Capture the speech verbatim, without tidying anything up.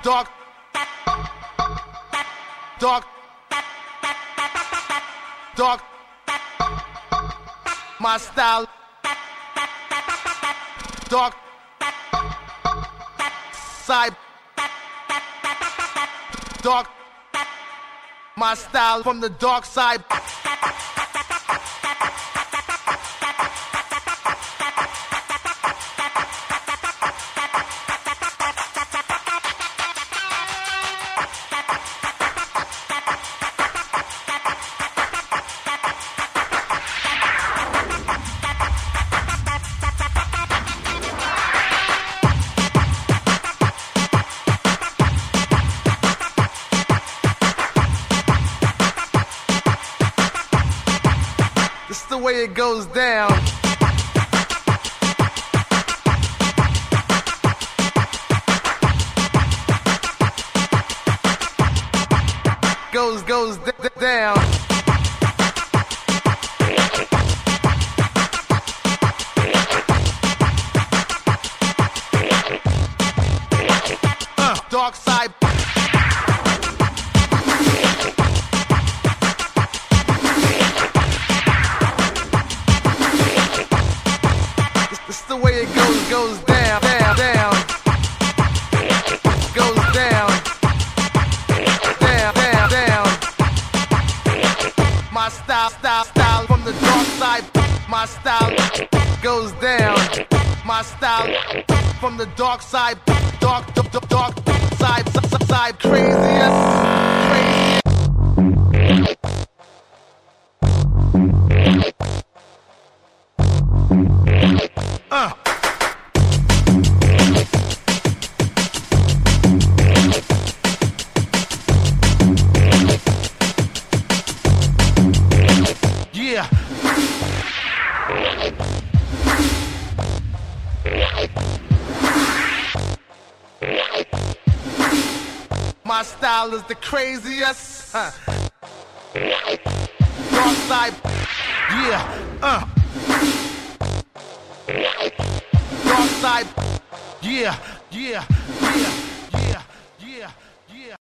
Dog, dog, dog, my style, dog, side, dog, my style from the dark side. This is the way it goes down. Goes, goes d d down. Uh, dark side. This is the way it goes, goes down, down, down. Goes down. Down, down, down. My style, style, style from the dark side. My style goes down. My style from the dark side. Dark, dark, dark, dark side, side, side. Craziest, craziest. Uh. Yeah. My style is the craziest. Huh. Dark side. Yeah. Uh. Dark side, yeah, yeah, yeah, yeah, yeah, yeah.